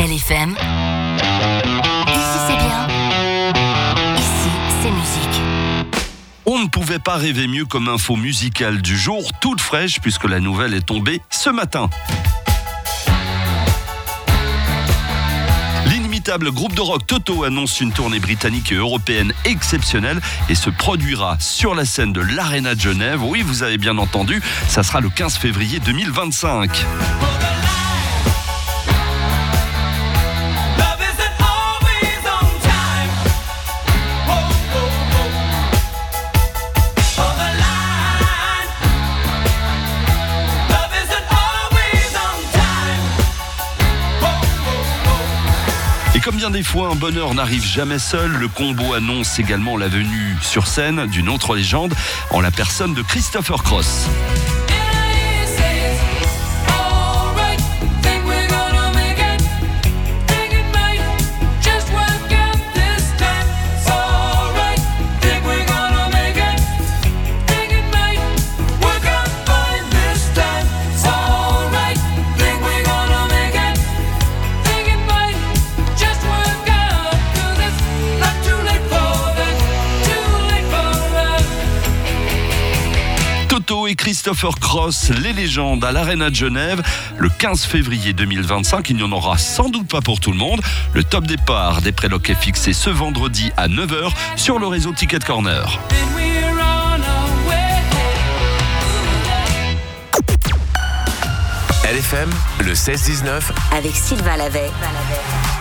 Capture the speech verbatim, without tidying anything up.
L F M. Ici c'est bien. Ici c'est musique. On ne pouvait pas rêver mieux comme info musicale du jour, toute fraîche puisque la nouvelle est tombée ce matin. L'inimitable groupe de rock Toto annonce une tournée britannique et européenne exceptionnelle et se produira sur la scène de l'Arena de Genève. Oui, vous avez bien entendu, ça sera le quinze février deux mille vingt-cinq. Et comme bien des fois, un bonheur n'arrive jamais seul, le combo annonce également la venue sur scène d'une autre légende, en la personne de Christopher Cross. Toto et Christopher Cross, les légendes à l'Arena de Genève, le quinze février deux mille vingt-cinq. Il n'y en aura sans doute pas pour tout le monde. Le top départ des prélocs est fixé ce vendredi à neuf heures sur le réseau Ticket Corner. L F M, le seize dix-neuf Avec Sylvain Lavey.